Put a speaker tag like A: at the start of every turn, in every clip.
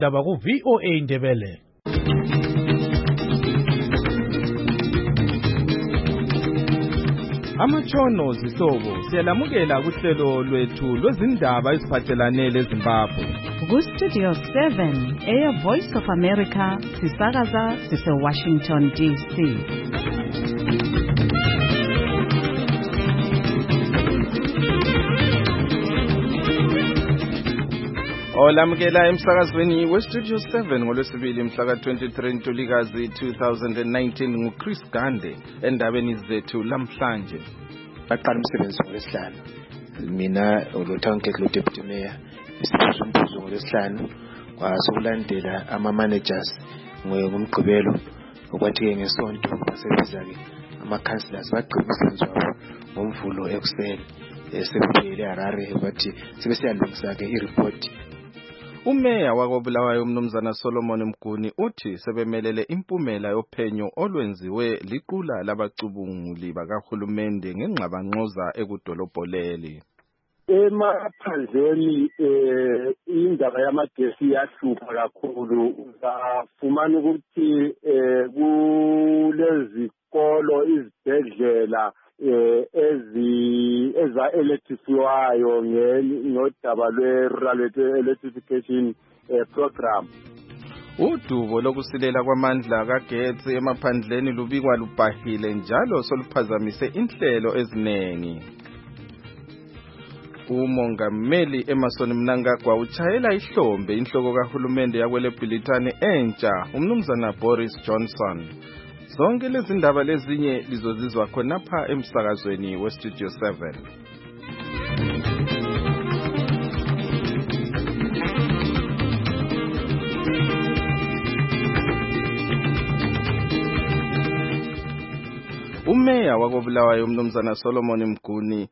A: Daba ku VOA Ndebele. Amatshono zisobo siyalamukela kuhlelo lwethu lwezindaba eziphathelane leZimbabwe.
B: Ku Studio 7 Air Voice of America sisakaza sise Washington DC.
C: Olamukela emsakazweni weStudio 7 ngolwesibili mhla ka-23 Ntulikazi 2019 nguChris Gande endabeni zethu lamhlanje.
D: Baqala umsebenzi ngolesihlanu. Mina uLothanke Deputy Mayor isibuzo umbuzo ngolesihlanu kwasokulandela ama-managers ngomgqibelo okwathi ngesonto basebenza-ke ama-councillors bagcina umsebenzi wabo ngomvulo ekuseni sebuyele eHarare bathi sebesiyalungisa-ke i-report.
C: Umeya wakobulawayo umnumzana Solomon Mguni uthi sebemelele impumela yophenyo olwenziwe liqula labacubunguli bakahulumende ngengxabangxoza ekudolobho leli.
E: Emaphandleni indaba yamagesi yahlupha kakhulu. Uzafumana ukuthi kulezikolo izibhedlela eza-electrifywayo ngodaba lwe-rural electrification program.
C: Udubo lokusilela kwamandla kagetsi emaphandleni lubikwa lubhahile njalo soluphazamise inhlelo eziningi. Umongameli Emmerson Mnangagwa utshayela ihlombe inhloko kahulumende yakweleBhilitane entsha umnumzana Boris Johnson. Zonke lezi ndaba lezinye lizozizwa khonapha emsakazweni weStudio 7. Umeya wakobulawayo umnumzana Solomon Mguni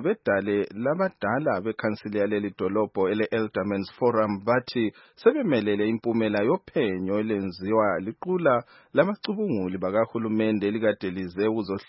C: labadala bekhansili yaleli dolobho ele-Elderman's Forum bathi sebemelele impumela yophenyo elenziwa liqula lamacubunguli bakahulumende elikade lize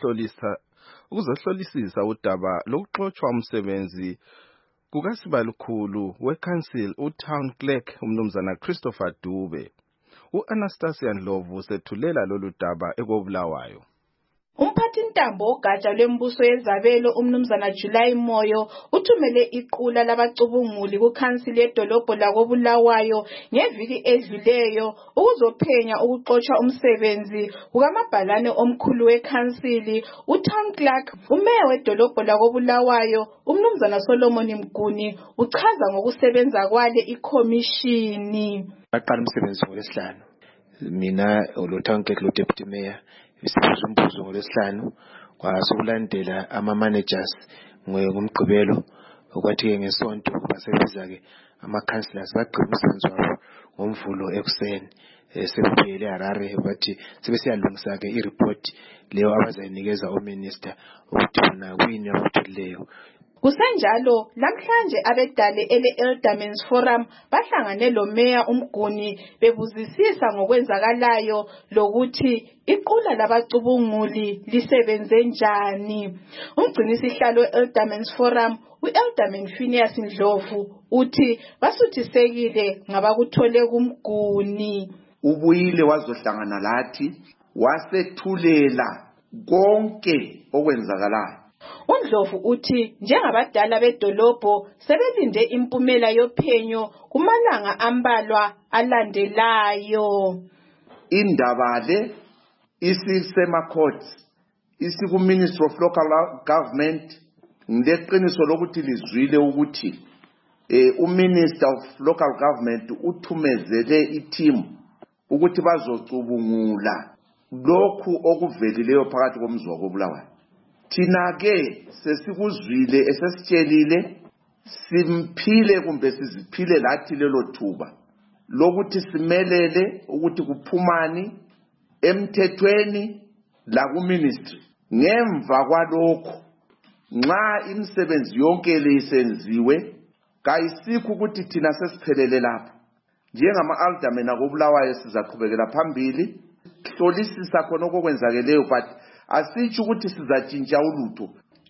C: ukuzohlolisisa udaba lokuxotshwa umsebenzi kukasibalukhulu wekhansili uTown Clerk umnumzana Christopher Dube. U-Anastasia Ndlovu sethulela lolu daba ekobulawayo.
F: Umphathintambo ogatsha lwembuso yezabelo umnumzana July Moyo uthumele iqula labacubunguli kukhansili yedolobho lakobulawayo ngeviki edluleyo ukuzophenya ukuxotshwa umsebenzi kukamabhalane omkhulu wekhansili uTown Clerk. Umeya wedolobho lakobulawayo umnumzana Solomon Mguni uchaza ngokusebenza kwale ikhomishini.
D: Baqala umsebenzi ngolesihlanu. Mina uLothanke Deputy Mayor isibuzo umbuzo ngolesihlanu kwasokulandela ama-managers ngomgqibelo okwathi ngesonto basebenza-ke ama-councillors bagcina umsebenzi wabo ngomvulo ekuseni sebuyele eHarare bathi sebesiyalungisa-ke i-report leyo abazayinikeza ominister ukuthi bona kuyini abakutholileyo.
F: Kusenjalo namhlanje abedale ele-Elderman's Forum bahlangane lomeya uMguni bebuzisisa ngokwenzakalayo lokuthi iqula labacubunguli lisebenze njani. Umgcinisihlalo we-Elderman's Forum u-Elderman Phineas Ndlovu uthi basuthisekile ngabakuthole kuMguni.
G: Ubuyile wazohlangana lathi wasethulela konke okwenzakalayo.
F: uNdlovu uthi njengabadala bedolobho sebelinde impumela yophenyo kumalanga ambalwa alandelayo.
G: Indaba le isisema-courts isiku-Ministry of Local Government ngileqiniso lokuthi lizwile ukuthi uMinister of Local Government uthumezele i-team ukuthi bazocubungula lokhu okuvelileyo phakathi komzi wakobulawayo. Thina-ke sesikuzwile esesitshelile simphile kumbe siziphile lathi lelo thuba lokuthi simelele ukuthi kuphumani emthethweni lakuministry. Ngemva kwalokho nxa imisebenzi yonke leyisenziwe kayisikho ukuthi thina sesiphelele lapho. Njengama-aldermen akobulawayo sizaqhubekela phambili hlolisisa khona okwenzakeleyo but asitsho ukuthi sizatshintsha ulutho.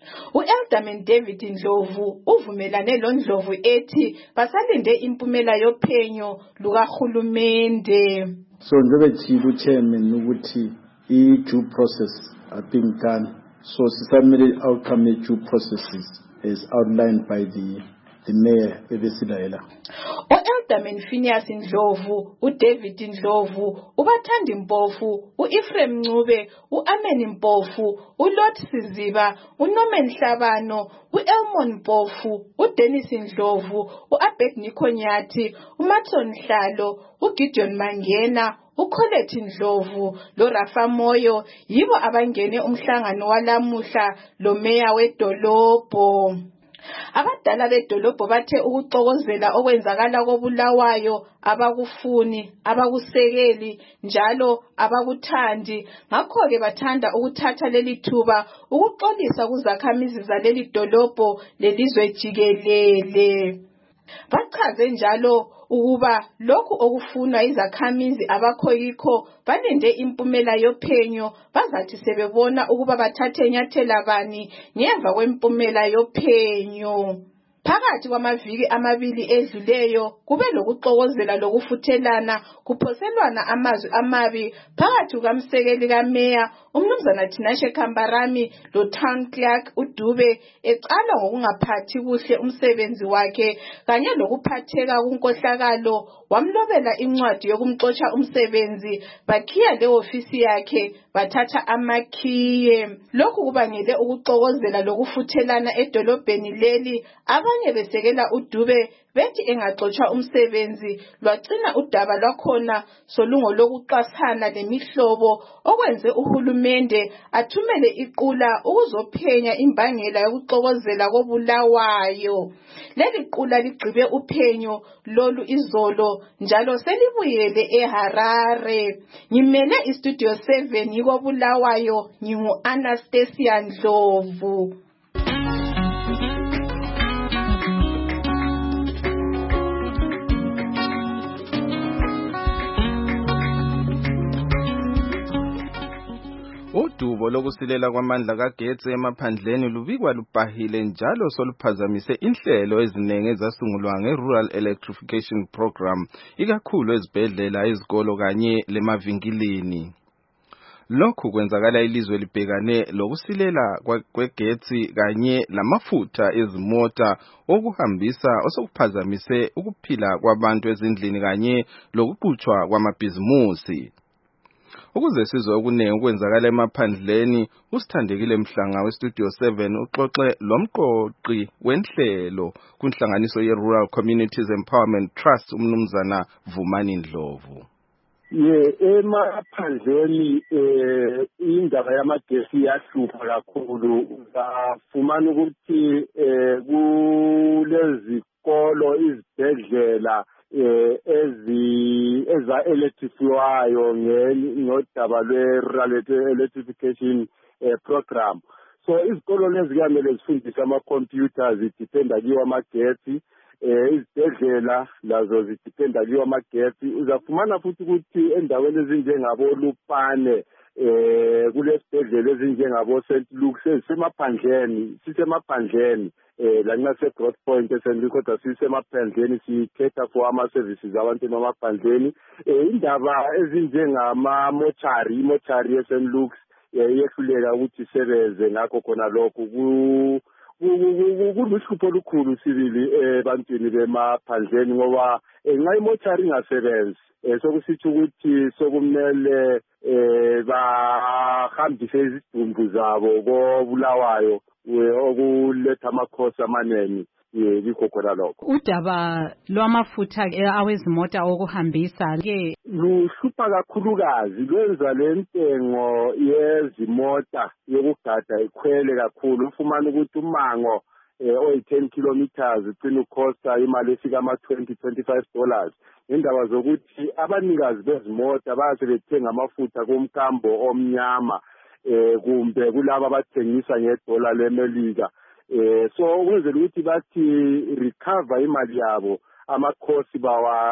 F: U-Alderman David Ndlovu uvumelane loNdlovu ethi basalinde impumela yophenyo lukahulumende.
H: So njengoba ethile uchairman ukuthi i-due process are being done. So sisamele outcome due processes as outlined by the mayor ebesilayela.
F: U-Alderman Phineas Ndlovu, uDavid Ndlovu, uBathandi Mpofu, u-Ephraim Ncube, u-Amen Mpofu, uLot Siziba, uNorman Hlabano, u-Elmon Mpofu, uDennis Ndlovu, u-Abednego Nyathi, uMatson Hlalo, uGideon Mangena, uColette Ndlovu loRafa Moyo yibo abangene umhlangano walamuhla lo meya wedolobho. Abadala bedolobho bathe ukuxokozela okwenzakala koBulawayo abakufuni, abakusekeli njalo abakuthandi. Ngakho-ke bathanda ukuthatha leli thuba ukuxolisa kuzakhamizi zaleli dolobho lelizwe jikelele. Bachaze njalo ukuba lokhu okufunwa izakhamizi abakho yikho balinde impumela yophenyo bazathi sebebona ukuba bathathe nyathela bani ngemva kwempumela yophenyo. Phakathi kwamaviki amabili edluleyo kube lokuxokozela lokufuthelana kuphoselwana amazwi amabi phakathi kukamsekeli kameya umnumzana Tinashe Kambarami lo town clerk uDube ecala ngokungaphathi kuhle umsebenzi wakhe kanye lokuphatheka kunkohlakalo wamlobela incwadi yokumxotsha umsebenzi bakhiya le ofisi yakhe bathatha amakhiye. Lokhu kubangele ukuxokozela lokufuthelana edolobheni leli abanye besekela uDube bethi engaxotshwa umsebenzi lwagcina udaba lwakhona solungolokuxasana lemihlobo okwenze uhulumende athumele iqula ukuzophenya imbangela yokuxokozela koBulawayo. Leli qula ligqibe uphenyo lolu izolo njalo selibuyele eHarare. Ngimele iStudio 7 yikoBulawayo ngingu-Anastasia Ndlovu.
C: Udubo lokusilela kwamandla kagetsi emaphandleni lubikwa lubhahile njalo soluphazamise inhlelo eziningi ezasungulwa nge-Rural Electrification Program, ikakhulu ezibhedlela, izikolo kanye lemavinkilini. Lokhu kwenzakala ilizwe libhekane lokusilela kwegetsi kanye lamafutha ezimota okuhambisa osokuphazamise ukuphila kwabantu ezindlini kanye lokuqhutshwa kwamabhizimusi. Ukuze sizwe okuningi okwenzakala emaphandleni, uSithandekile Mhlanga weStudio 7 uxoxe lomqoqi wenhlelo kunhlanganiso ye-Rural Communities Empowerment Trust umnumzana Vumani Ndlovu.
E: Emaphandleni indaba yamagesi yahlupha kakhulu. Ufumana ukuthi kulezikolo, izibhedlela eza-electrifywayo ngodaba lwe-Rural Electrification Program. So izikolo lezi kuyamele zifundise ama-computers, zidependa kiwo amagesi. Izibhedlela lazo zidependa kiwo amagesi. Uzafumana futhi ukuthi endaweni ezinjengaboLupane kulesibhedlela ezinjengabo St. Luke's sisemaphandleni lanxa se-Growth Point eSt. Luke kodwa sisemaphandleni sikhetha for ama-services abantu emaphandleni. Indaba ezinjengama-mochari, imochari yeSt. Luke's yehluleka ukuthi isebenze ngakho khona lokho kuluhlupho olukhulu sibili ebantwini bemaphandleni ngoba nxa imochari ingasebenzi sokusitsho ukuthi sokumele bahambise izidumbu zabo koBulawayo okuletha amakhosi amaneni yikho khona lokho.
B: Udaba lwamafutha awezimota okuhambisa ke
E: luhlupha kakhulukazi, lwenza lentengo yezimota yokugada ikhwele kakhulu. Ufumana ukuthi umango oyi-10 kilometers ucina ukhosta imali efika $20-25 indaba zokuthi abanikazi bezimota base bethenga amafutha komkambo omnyama kumbe kulabo abathengisa ngedola leMelika. So ukwenzela ukuthi bathi recover imali yabo amakhosi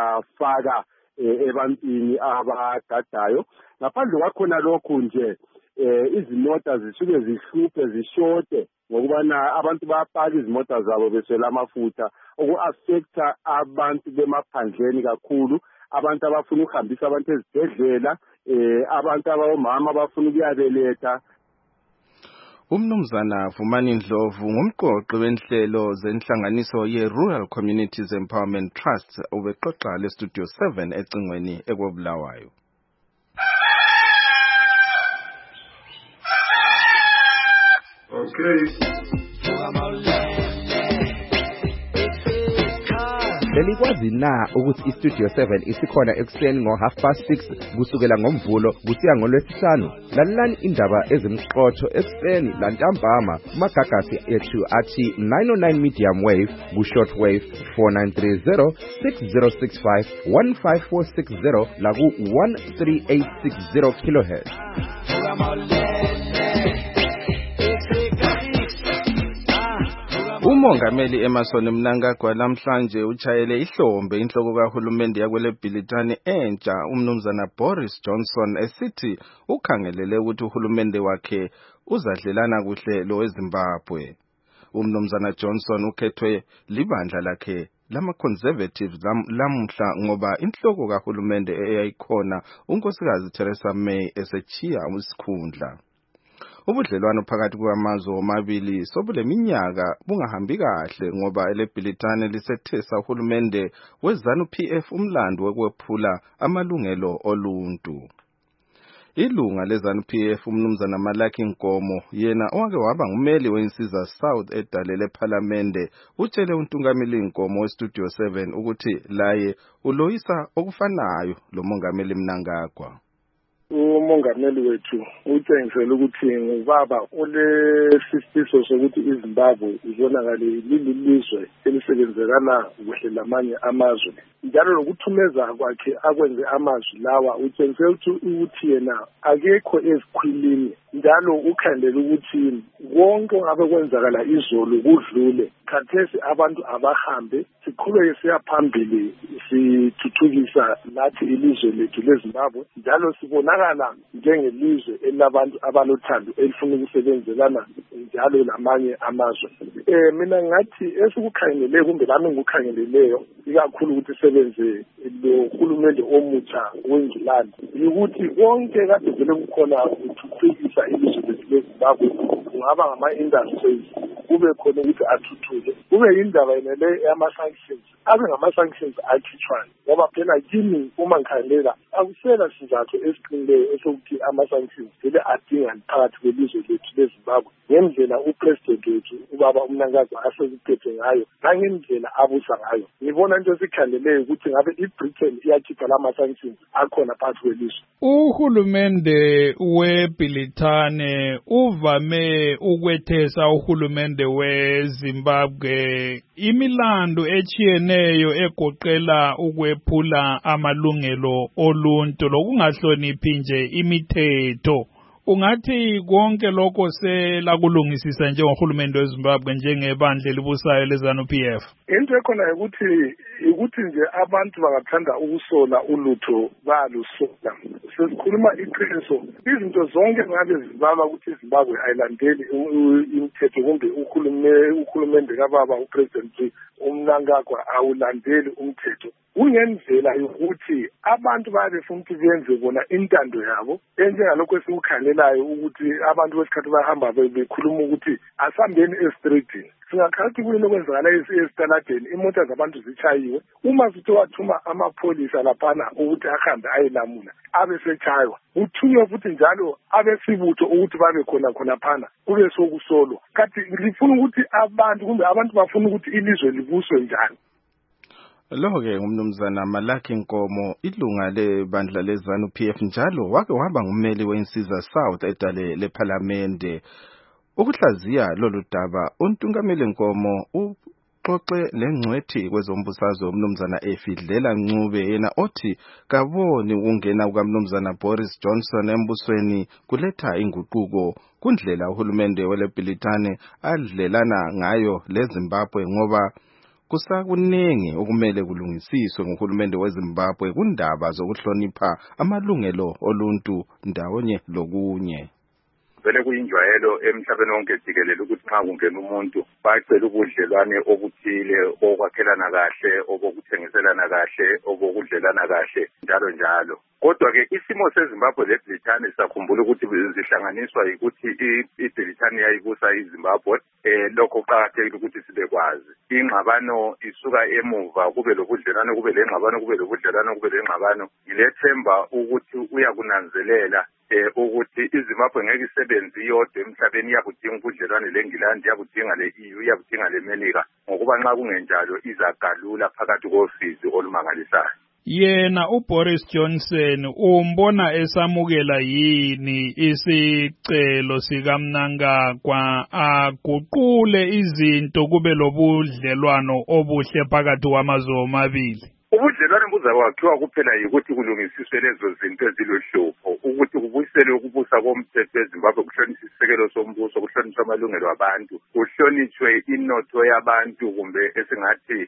E: bawafaka ebantwini abagadayo. Ngaphandle kwakhona lokhu nje izimota zisuke zihluphe zishorte ngokubana abantu bayapaka izimota zabo beswela amafutha oku-affecta abantu bemaphandleni kakhulu, abantu abafuna ukuhambisa abantu ezibhedlela, abantu abomama abafuna ukuyabeletha.
C: Umnumzana Vumani Ndlovu ngumqoqi wenhlelo zenhlanganiso ye-Rural Communities Empowerment Trust ubexoxa le-Studio 7 ecingweni ekobulawayo.
I: Belikwazi na ukuthi iStudio 7 isikhona ekuseni ngo6:30 kusukela ngoMvulo kusiya ngoLwesihlanu? Lalelani indaba ezimqotho ekuseni lantambama magagasi ethu athi 909 medium wave ku-short wave 4930 6065 15460 la ku-13860 kHz.
C: Umongameli Emmerson Mnangagwa namhlanje uchayele ihlombe inhloko kahulumende yakweleBhilitane entsha umnumzana Boris Johnson esithi ukhangelele ukuthi uhulumende wakhe uzadlelana kuhle lo weZimbabwe. Umnumzana Johnson ukhethwe libandla lakhe lama-Conservatives lamuhla ngoba inhloko kahulumende eyayikhona unkosikazi Theresa May esechiya isikhundla. Ubudlelwano phakathi kwamazwe omabili sobuleminyaka bungahambi kahle ngoba eleBhilitane lisethesa uhulumende weZANU-PF umlando wekwephula amalungelo oluntu. Ilunga leZANU-PF umnumzana Malaki Nkomo yena owake waba ngumeli weNsiza South edalele ePhalamende utshele uNtungameli Nkomo weStudio 7 ukuthi laye uloyisa okufanayo lo mongameli Mnangagwa.
J: Umongameli wethu utshengisela ukuthi ngubaba olesifiso sokuthi iZimbabwe ibonakale lilizwe elisebenzekana kuhle lamanye amazwe, njalo lokuthumeza kwakhe akwenze amazwi lawa utshengisela ukuthi yena akekho ezikhwilini, njalo ukhandela ukuthi konke ongabe kwenzakala izolo kudlule khathesi abantu abahambe siqhubeke siya phambili sithuthukisa nathi ilizwe lethu leZimbabwe, njalo sibonakala njengelizwe elabantu abalothando elifuna ukusebenzelana njalo lamanye amazwe. Mina ngathi esikukhangeleleyo kumbe lami ngikukhangeleleyo ikakhulu ukuthi sebenze lo hulumende omutsha weNgilandi ukuthi konke kade vele kukhona ukuthuthukisa ilizwe lethu leZimbabwe, kungaba ngama-industries kube khona ukuthi athuthuke, kube yindaba yenele yama-sanctions, abe ngama-sanctions akhitshwayo, ngoba phela kimi uma ngikhangelela akusela sizathu esiqinileyo esokuthi ama-sanctions vele adingani phakathi kwelizwe lethu leZimbabwe ngendlela upresident wethu ubaba uMnangagwa asekuphethe ngayo nangendlela abusa ngayo. Ngibona into esikhangeleleyo ukuthi ngabe iBritain iyakhipha lama-sanctions akhona phakathi kwelizwe.
K: Uhulumende weBhilitane uvame ukwethesa uhulumende weZimbabwe imilando echiyeneyo egoqela ukwephula amalungelo oluntu lokungahloniphi nje imithetho. Ungathi konke lokho selakulungisisa njengohulumende weZimbabwe njengebandla elibusayo leZANU-PF?
J: Into ekhona ukuthi nje abantu bangathanda ukusola ulutho bayalusola. Sesikhuluma iqiniso, izinto zonke ngabe zibaba ukuthi iZimbabwe ayilandeli imithetho kumbe uhulumende kababa upresident uMnangagwa awulandeli umthetho. Kungendlela yokuthi abantu bayabefuna ukuthi benze bona intando yabo enjengalokho esikukhangelelayo ukuthi abantu besikhathi bahamba bekhuluma ukuthi asihambeni estreetini. Singakhathi kuyini okwenzakala esitaladeni, imota zabantu zichayiwe, uma sithi wathuma amapholisa laphana ukuthi ahambe ayelamula abe setshaywa, uthunywe futhi njalo abesibutho ukuthi babe khona phana kube sokusolwa. Kathi ngifuna ukuthi abantu bafuna ukuthi ilizwe libuswe njani.
C: Lo-ke ngumnumzana Malaki Nkomo, ilunga lebandla leZANU-PF njalo wake waba ngumeli weNsiza South edale lePhalamende. Ukuhlaziya lolu daba uNtungameli Nkomo uxoxe lengcwethi kwezombusazwe umnumzana Efidlela Ncube yena othi kaboni ukungena kukamnumzana Boris Johnson embusweni kuletha inguquko kundlela uhulumende weleBhilitane adlelana ngayo leZimbabwe ngoba kusakuningi okumele kulungisiswe ngohulumende weZimbabwe kundaba zokuhlonipha amalungelo oluntu ndawonye lokunye.
L: vele kuyinjwayelo emhlabeni wonke jikelele ukuthi nxa kungena umuntu bacela ubudlelwane obuthile, okwakhelana kahle, obokuthengiselana kahle, obokudlelana kahle, njalo njalo. Kodwa-ke isimo seZimbabwe leBritani sakhumbula ukuthi zihlanganiswa yikuthi iBritani yayibusa iZimbabwe. Lokho kuqakathekile ukuthi sibekwazi. Ingxabano isuka emuva, kube lobudlelwane, kube lengxabano, kube lobudlelwane, kube lengxabano. Ngilethemba ukuthi uyakunanzelela ukuthi iZimbabwe ngeke isebenze iyodwa emhlabeni, iyakudinga ubudlelwane leNgilandi, iyakudinga le-EU, iyakudinga leMelika, ngokuba nxa kungenjalo izagalula phakathi kofizi olumangalisayo.
K: Yena uBoris Johnson umbona esamukela yini isicelo sikaMnangagwa aguqule izinto kube lobudlelwano obuhle phakathi kwamazwe omabili?
L: Ubudlelwane buzakwakhiwa kuphela yikuthi kulungisiswe lezo zinto ezilohlupho, ukuthi kubuyiselwe ukubusa komthetho eZimbabwe, kuhlonishwe isisekelo sombuso, kuhlonishwe amalungelo abantu, kuhlonishwe inotho yabantu, kumbe esingathi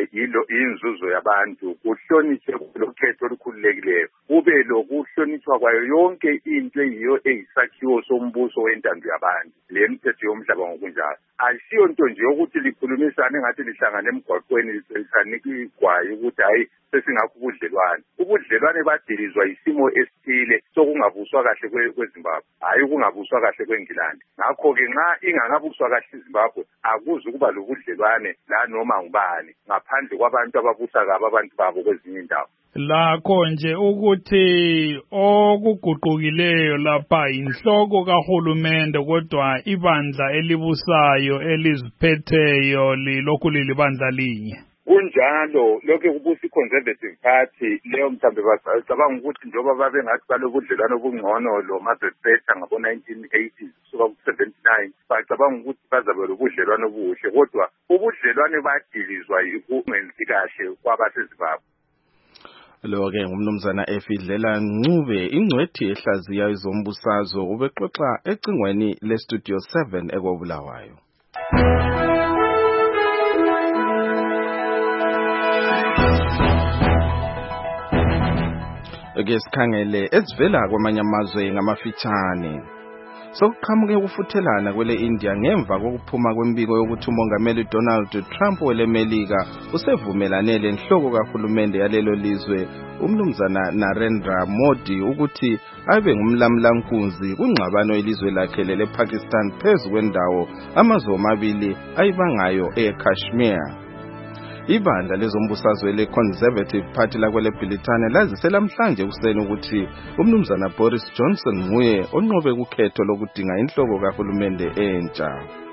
L: inzuzo yabantu, kuhlonishwe lokhetho olukhululekileyo, kube lokuhlonishwa kwayo yonke into eyiyo eyisakhiwo sombuso wentando yabantu, le mithetho yomhlaba ngokunjalo. Ayisiyo nto nje yokuthi likhulumisane engathi lihlangane emgwaqweni lisanika igwayi ukuthi hayi sesingakho ubudlelwane. Ubudlelwane badilizwa isimo esithile sokungabuswa kahle kweZimbabwe, hayi ukungabuswa kahle kweNgilandi. Ngakho-ke nxa ingangabuswa kahle iZimbabwe akuzi ukuba lobudlelwane la noma ngubani ngaphandle kwabantu ababusa kabo abantu babo kwezinye indawo.
K: Lakho nje ukuthi okuguqukileyo lapha inhloko kahulumende, kodwa ibandla elibusayo eliziphetheyo lilokhu lilibandla linye.
L: Kunjalo lokho kubusa iConservative Party, leyo mhlambe bacabanga ukuthi njengoba babengathi balobudlelwane obungcono lo Margaret Thatcher ngabo-1980s kusuka ku-79, bacabanga ukuthi bazabe lobudlelwane obuhle, kodwa ubudlelwane badilizwa yikungenzi kahle kwabaseZimbabwe.
C: Lo-ke ngumnumzana Efidlela Ncube, ingcwethi ehlaziya izombusazwe, ubexoxa ecingweni leStudio 7 eKobulawayo. Ake sikhangele ezivela kwamanye amazwe ngamafitshane. Sokuqhamuke ukufuthelana kwele India ngemva kokuphuma kwembiko yokuthi umongameli Donald Trump welemelika usevumelane lenhloko kahulumende yalelo lizwe umnumzana Narendra Modi ukuthi abe ngumlamlankunzi kungxabano ilizwe lakhe lePakistan phezu kwendawo amazwe omabili ayibangayo eKashmir. Ibandla lezombusazwe leConservative Party lakweleBritani lazise namhlanje kuseni ukuthi umnumzana Boris Johnson nguye onqobe ukhetho lokudinga inhloko kahulumende entsha.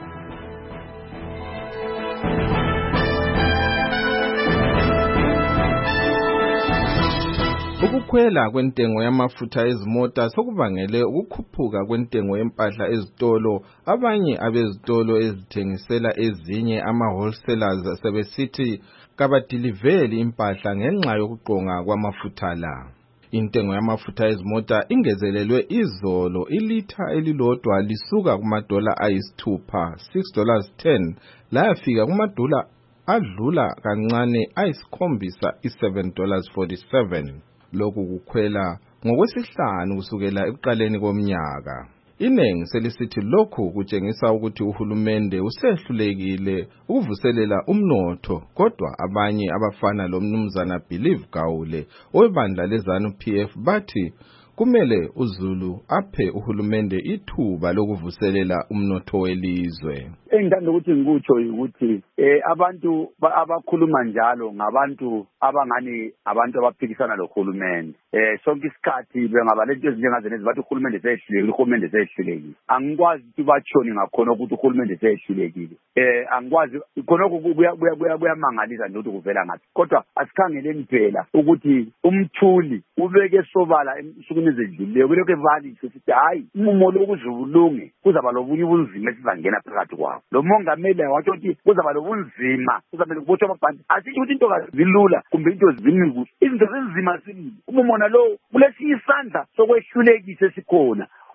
C: Ukukhwela kwentengo yamafutha ezimota sokubangele ukukhuphuka kwentengo yempahla ezitolo. Abanye abezitolo ezithengisela ezinye ama-wholesalers sebesithi kabadiliveli impahla ngenxa yokuqonga kwamafutha la. Intengo yamafutha ezimota ingezelelwe izolo, ilitha elilodwa lisuka kumadola ayisithupha $6.10 layafika kumadola adlula kancane ayisikhombisa $7.47. Lokhu kukhwela ngokwesihlanu kusukela ekuqaleni komnyaka. Inengi selisithi lokhu kutshengisa ukuthi uhulumende usehlulekile ukuvuselela umnotho, kodwa abanye abafana lomnumzana Believe Gawule webandla leZANU-PF bathi kumele uZulu aphe uhulumende ithuba lokuvuselela umnotho welizwe.
M: Engithanda ukuthi ngikutsho ukuthi abantu abakhuluma njalo ngabantu abangani abantu abaphikisana lohulumende. Sonke isikhathi bengabalento ezinjengazo lezi bathi uhulumende sehlulekile, uhulumende sehlulekile. Angikwazi ukuthi bachoni ngakhona ukuthi uhulumende sehlulekile. Angikwazi khonokho kuyamangalisa nje ukuthi kuvela ngathi. Kodwa asikhangeleni phela ukuthi umthuli ubeke sobala emsukwini ezedluleyo kulokho evalise sithi hayi umumo lokuzulunge kuzaba lobunye ubunzima esizangena phakathi kwawo. Lo mongameli wathi ukuthi kuzaba lobunzima, kuzamele kubotshwe amabhandi. Asithi ukuthi into kazilula kumbe into zimile, izinto zinzima sibili. Umumo nalo kulesinye isandla sokwehlulekisa esikhona.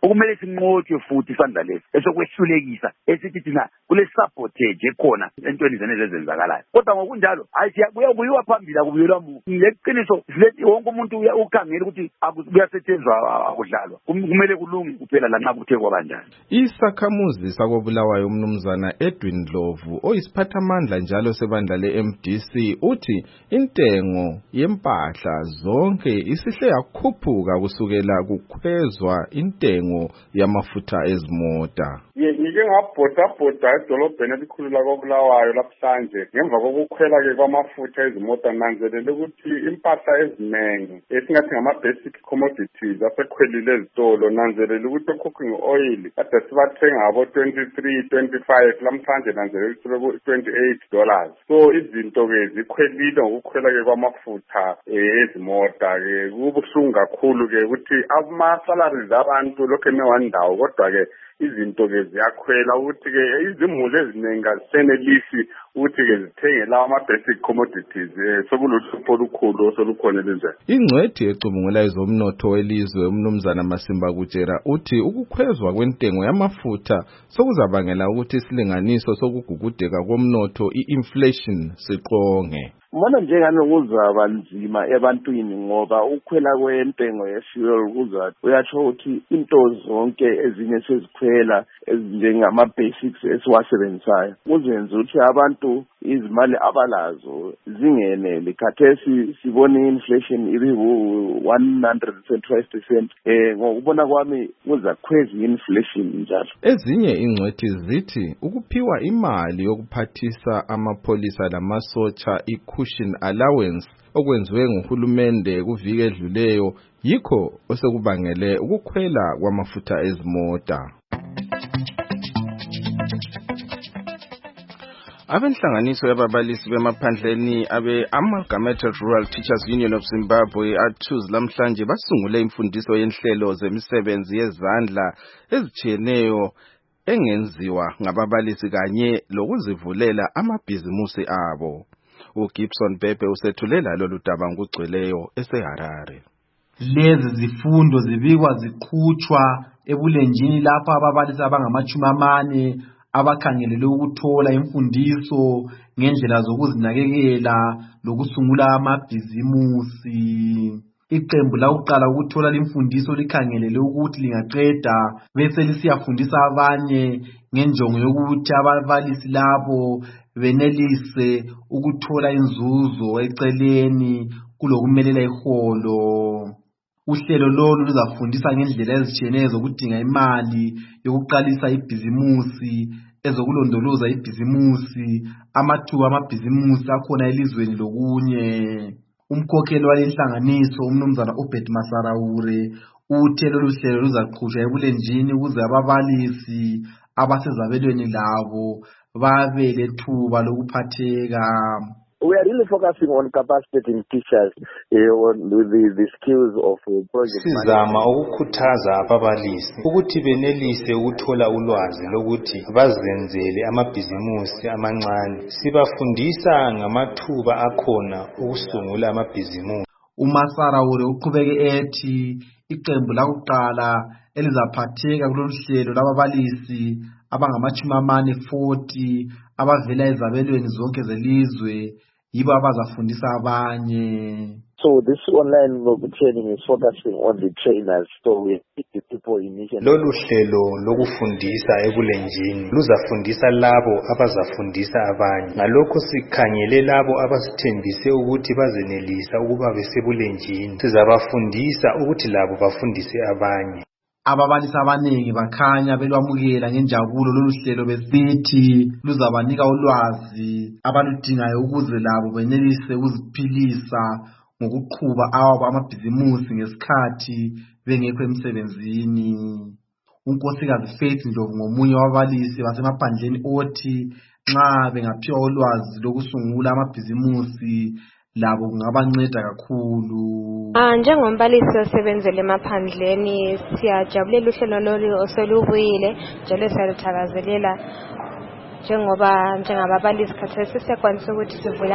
M: okumele sinqotshwe futhi isandla lesi esokwehlulekisa esithi thina kule sabotage ekhona entweni zenezi ezenzakalayo. Kodwa ngokunjalo kuyiwa phambili akubuyelwa muva. Ngeqiniso silethi wonke umuntu ukhangela ukuthi kuyasetshenzwa akudlalwa. Kumele kulunge kuphela lanxa kuthe kwabanjani.
C: Isakhamuzi sakobulawayo umnumzana Edwin Ndlovu oyisiphathamandla njalo sebandla le-MDC uthi intengo yempahla zonke isihle yakhuphuka kusukela kukhwezwa intengo yamafutha ezimota.
L: Ngike ngabhoda edolobheni elikhulu lakobulawayo laphlanje ngemva kokukhwela-ke kwamafutha ezimota nanzelele ukuthi impahla eziningi esingathi ngama-basic commodities asekhwelile ezitolo. Nanzelele ukuthi cooking oil kade sibathenga ngabo 23, 25 lamhlanje nanzelele ukuthi $28. So izinto-ke zikhwelile ngokukhwela-ke kwamafutha ezimota-ke. Kubuhlungu kakhulu-ke ukuthi ama-salaries abantu lokhu emewandawo kodwa-ke izinto-ke ziyakhwela ukuthi-ke izimuli eziningi azisenelisi ukuthi-ke zithenge lawa ama-basic commodities. Sokuluhlupho olukhulu osolukhona elizweni.
C: Ingcwethi ecubungula ezomnotho welizwe umnumzana Masimba Kutshera uthi ukukhwezwa kwentengo yamafutha sokuzabangela ukuthi isilinganiso sokugugudeka komnotho i-inflation siqonge.
E: Mbona njengani kuzaba nzima ebantwini ngoba ukukhwela kwentengo ye-fuel kuzathi uyatsho ukuthi into zonke ezinye sezikhwela ezinjengama-basics esiwasebenzisayo kuzenza ukuthi abantu izimali abalazo zingenele. Khathesi sibone inflation ibi-125%. Ngokubona kwami kuzakhweza inflation njalo.
C: Ezinye ingcwethi zithi ukuphiwa imali yokuphathisa amapholisa lamasotsha cushion allowance okwenziwe nguhulumende kuviki edluleyo yikho osekubangele ukukhwela kwamafutha ezimota. Abenhlanganiso yababalisi bemaphandleni abe-Amalgamated Rural Teachers Union of Zimbabwe ATUZ lamhlanje basungule imfundiso yenhlelo zemisebenzi yezandla ezitshiyeneyo engenziwa ngababalisi kanye lokuzivulela amabhizimusi abo. uGibson Bebe usethulela lolu daba ngugcweleyo eseHarare.
N: Lezi zifundo zibikwa ziqhutshwa ebulenjini lapha ababalisi abangama-40 abakhangelele ukuthola imfundiso ngendlela zokuzinakekela lokusungula amabhizimusi. Iqembu lakuqala ukuthola imfundiso likhangelele ukuthi lingaqeda bese lisiyafundisa abanye ngenjongo yokuthi ababalisi labo benelise ukuthola inzuzo eceleni kulokumelela iholo. Uhlelo lolu luzafundisa ngendlela ezitshiyeneyo zokudinga imali yokuqalisa ibhizimusi, ezokulondoloza ibhizimusi, amathuba amabhizimusi akhona elizweni lokunye. Umkhokheli walenhlanganiso umnumzana Obed Masarawure uthe lolu hlelo luzaqhutshwa ebulenjini ukuze ababalisi abasezabelweni labo babe lethuba lokuphatheka.
E: We are really focusing on capacitating teachers on the skills of project management.
O: Sizama ukukhuthaza ababalisi ukuthi benelise ukuthola ulwazi lokuthi bazenzele amabhizimusi amancane. Sibafundisa ngamathuba akhona ukusungula amabhizimusi.
N: uMasarawure uqhubeke ethi iqembu lakuqala elizaphatheka kulolu hlelo lababalisi abangama-40 abavela ezabelweni zonke zelizwe yibo abazafundisa abanye.
E: So this online training is focusing on the trainers, so we teach the people initially.
O: Lolu hlelo lokufundisa ebulenjini luzafundisa labo abazafundisa abanye. Ngalokho sikhangele labo abasithembise ukuthi bazenelisa ukuba besebulenjini. Sizabafundisa ukuthi labo bafundise abanye.
N: Ababalisi abaningi bakhanya belwamukela ngenjabulo lolu hlelo besithi luzabanika ulwazi abaludingayo ukuze labo benelise ukuziphilisa ngokuqhuba awabo amabhizimusi ngesikhathi bengekho emsebenzini. Unkosikazi Faith Ndlovu ngomunye wababalisi basemaphandleni othi nxa bengaphiwa ulwazi lokusungula amabhizimusi labo kungabanceda kakhulu.
P: Njengombalisi osebenzele emaphandleni siyajabulela uhlelo lolu oselubuyile njalo siyaluthakazelela njengoba njengababalisi khathesi siyakwanisa ukuthi sivule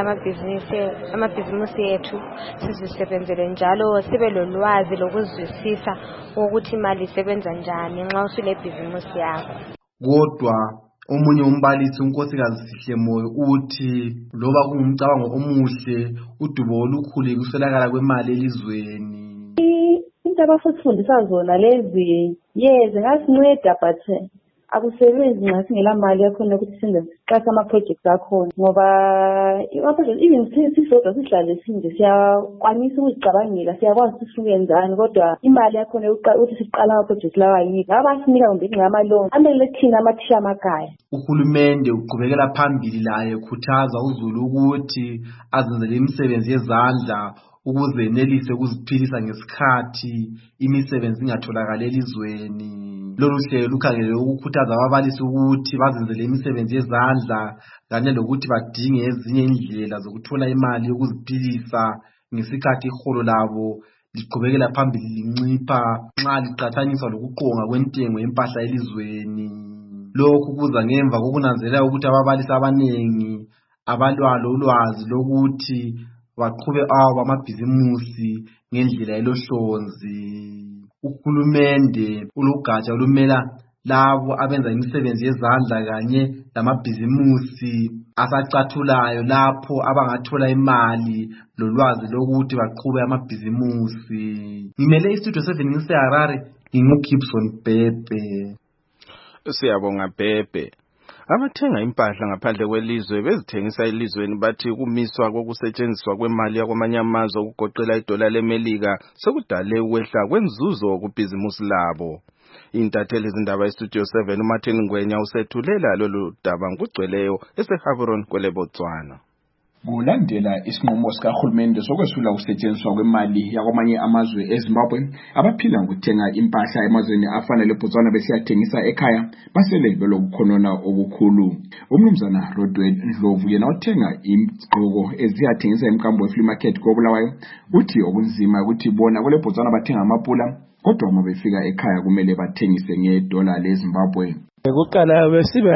P: amabhizinisi yethu sizisebenzele njalo sibe lolwazi lokuzwisisa ukuthi imali isebenza njani nxa usulebhizinisi yakho.
N: Kodwa omunye umbalisi unkosikazi Sihlemoyo uthi loba kungumcabango omuhle udubo olukhulu kuswelakala kwemali elizweni.
Q: Into abafundisa zona lezi zingasinceda but akusebenzi nxa singela mali yakhona ukuthi senze siqasa ama-projects akhona ngoba ama-projects even sisodwa sihlale sinje siyakwanisa ukuzicabangela siyakwazi ukuthi sifukenzani kodwa imali yakhona ukuthi siqala ama-projects lawa yini abasinika kumbe ingamaloni amele thina amathisha amakhaya.
N: Uhulumende uqhubekela phambili laye ukhuthaza uzulu ukuthi azenzele imisebenzi yezandla ukuze enelise ukuziphilisa ngesikhathi imisebenzi ingatholakala elizweni. Lolu hlelo lukhangele ukukhuthaza ababalisi ukuthi bazenzele imisebenzi yezandla kanye lokuthi badinge ezinye indlela zokuthola imali yokuziphilisa ngesikhathi iholo labo liqhubekela phambili lincipha nxa liqhathaniswa lokuqonga kwentengo yempahla elizweni. Lokhu kuza ngemva kokunanzelela ukuthi ababalisi abanengi abalwalo ulwazi lokuthi baqhube amabhizimusi ngendlela elohlonzi. Uhulumende ulogatsha olumela labo abenza imisebenzi yezandla kanye lamabhizimusi asacathulayo lapho abangathola imali lolwazi lokuthi baqhube amabhizimusi. Ngimele istudio 7 ngiseHarare nginguGibson Bhebhe.
C: Siyabonga Bhebhe. Abathenga impahla ngaphandle kwelizwe bezithengisa elizweni bathi kumiswa kokusetshenziswa kwemali yakwamanye amazwe okugoqela idola leMelika sekudale ukwehla kwenzuzo kubhizimusi labo. Intatheli izindaba eStudio 7 uMartin Ngwenya usethulela lolu daba ngugcweleyo eseHaveron kweleBotswana.
R: Kulandela isinqumo sikahulumende sokwesula ukusetshenziswa kwemali yakwamanye amazwe eZimbabwe, abaphila ngokuthenga impahla emazweni afana leBotswana besiyathengisa ekhaya basele belokukhonona okukhulu. Umnumzana Rodwell Ndlovu yena uthenga izigqoko eziyathengisa emkambo flea market koBulawayo uthi okunzima ukuthi bona kweleBotswana bathenga amapula kodwa uma befika ekhaya kumele bathengise ngedola leZimbabwe.
S: Kuqala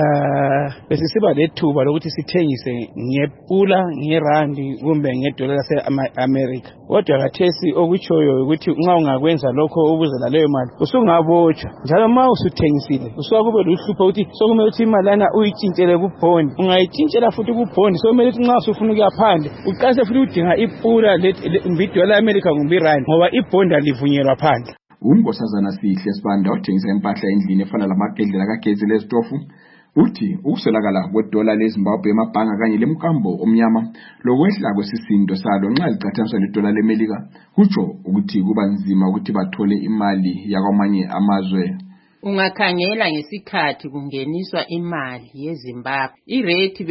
S: besisiba lethuba lokuthi sithengise ngepula ngerandi kumbe ngedola lase-America. Kodwa khathesi okutshoyo ukuthi nxa ungakwenza lokho ubuzela leyo mali usungabotshwa. Njalo ma usuthengisile usuka kube luhlupho ukuthi sokumele ukuthi imalana uyitshintshele kubhondi. Ungayitshintshela futhi kubhondi sokumele ukuthi nxa usufuna ukuya phandle uqase futhi udinga ipula idola le-America kumbe irandi ngoba ibhondi alivunyelwa phandle.
R: Unkosazana Sihle Sibanda uthengisa impahla endlini efana lamagedlela kagezi lezitofu uthi ukuswelakala kwedola leZimbabwe emabhanga kanye lemkambo omnyama lokwehla kwesisindo salo nxa liqhathaniswa nedola leMelika kutsho ukuthi kuba nzima ukuthi bathole imali yakwamanye amazwe.
T: Ungakhangela ngesikhathi kungeniswa imali yeZimbabwe irate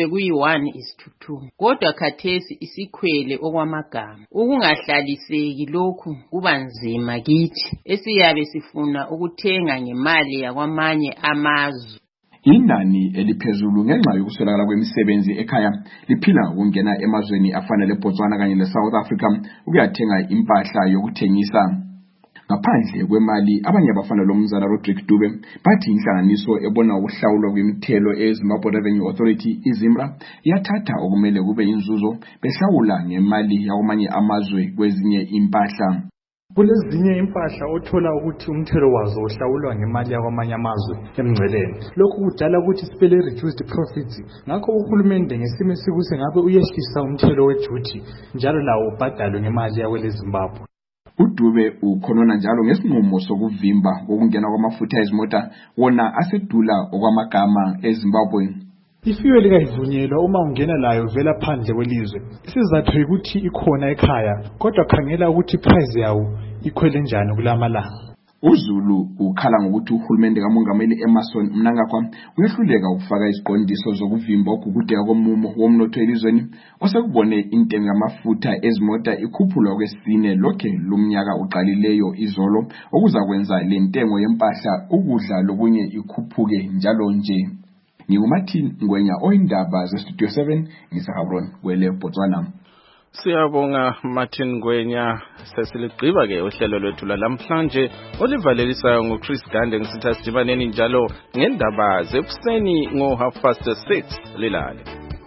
T: bekuyi1:2 kodwa khathesi isikhwele okwamagama. Ukungahlaliseki lokhu kuba nzima kithi esiyabe sifuna ukuthenga ngemali yakwamanye amazwe.
R: Inani eliphezulu ngenxa yokuswelakala kwemisebenzi ekhaya liphila ukungena emazweni afana leBotswana kanye leSouth Africa ukuyathenga impahla yokuthengisa. Ngaphandle kwemali abanye abafana lomzana Rodrick Dube bathi inhlanganiso ebona ukuhlawulwa kwemithelo eZimbabwe Revenue Authority iZIMRA yathatha okumele kube inzuzo behlawula ngemali yakwamanye amazwe kwezinye impahla.
U: Kulezinye impahla othola ukuthi umthelo wazo uhlawulwa ngemali yakwamanye amazwe emngceleni. Lokhu kudala ukuthi sibele reduced profits. Ngakho uhulumende ngesimo sikuse ngabe uyehlisa umthelo weduty njalo lawo ubhadalwe ngemali yakweleZimbabwe.
R: uDube ukhonona njalo ngesinqumo sokuvimba ukungena kwamafutha ezimota wona asedula okwamagama eZimbabwe.
U: Ifuel kayivunyelwa uma ungena layo vela phandle kwelizwe. Isizathu ukuthi ikhona ekhaya kodwa khangela ukuthi price yawo ikhwele njani kulamalanga.
R: uZulu ukhala ngokuthi uhulumende kaMongameli Emmerson Mnangagwa uyehluleka ukufaka isiqondiso zokuvimba ukugudeka komumo womnotho elizweni osekubone intengo yamafutha ezimota ikhuphulwa kwesine lokhe lumnyaka uqalileyo izolo okuzakwenza lentengo yempahla ukudla lokunye ikhuphuke njalo nje. NginguMartin Ngwenya oyindaba zeStudio 7 ngiseHaveron kwele Botswana.
C: Siyabonga Martin Ngwenya. Sesiligqiba ke uhlelo lwethu lamhlanje olivalelisayo nguChris Gande. Ngisitha sidibaneni njalo ngendaba zekuseni ngo6:30 lilale.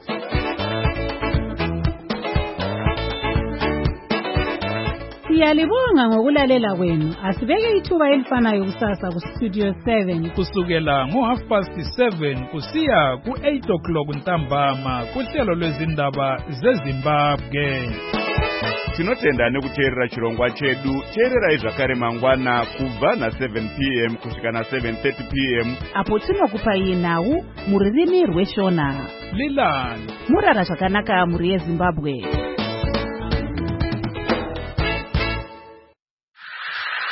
B: Siyalibonga ngokulalela kwenu. Asibeke ithuba elifanayo kusasa ku Studio 7
K: kusukela ngo7:30 kusiya ku8 ntambama kuhlelo lwezindaba zeZimbabwe.
A: Tinotenda nekuteerera chirongwa chedu. Teerera zvakare mangwana kubva na7 p.m. kusvika na7:30 p.m.
B: apo tinokupa nhau muririmi rweshona.
K: Lilani
B: murara zvakanaka muri yeZimbabwe.